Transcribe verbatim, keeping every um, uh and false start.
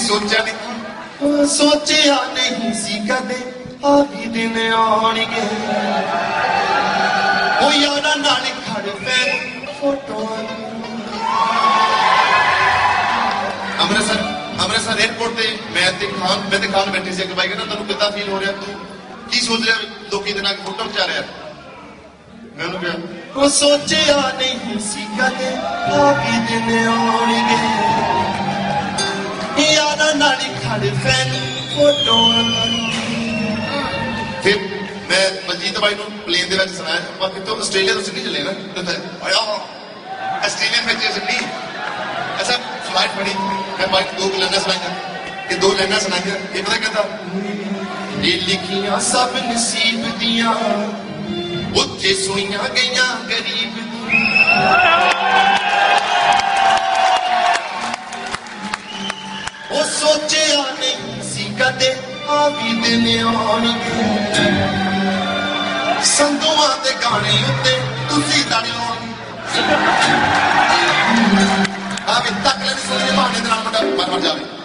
सोचा नहीं सोचा नहीं सी कदे आ भी दिन आउणगे ओ यारा नाल खड़ पैन फोटो अमृतसर अमृतसर एयरपोर्ट ते मैं ते खान मैं ते खान बैठे सी भाई कहना तैनूं कितना फील हो रहा तू की सोच रहा लोकी दे नाल फोटो खिचा रहा मैं उन्होंने कहा वो सोचा नहीं सी कदे आ भी दिन आउणगे यारा नाल खड़ पैन फोटो फिर मैं मलजीत भाई को प्लेन दे विच सुनाया ਆਪਾਂ ਕਿਤੋਂ ਆਸਟ੍ਰੇਲੀਆ ਤੋਂ ਸਿੱਧੀ ਚੱਲੇ ਨਾ ਆਇਆ ਆਸਟ੍ਰੇਲੀਆ ਵਿੱਚ ਸਿੱਧੀ ऐसा फ्लाइट बड़ी मैं भाई दो लाइना सुनाइया ये दो लाइना सुनाइया ये पता कहता ये लिखियां सब नसीब दियां उत्थे सुनियां गईयां गरीब वो सोचिया नहीं सी कदे आ भी दिन आउणगे संधुआं दे गाने उत्ते तुसी लड़ लो आ भी तक लेने सुनने बहाने दे नाल मुंडा मर मर जावे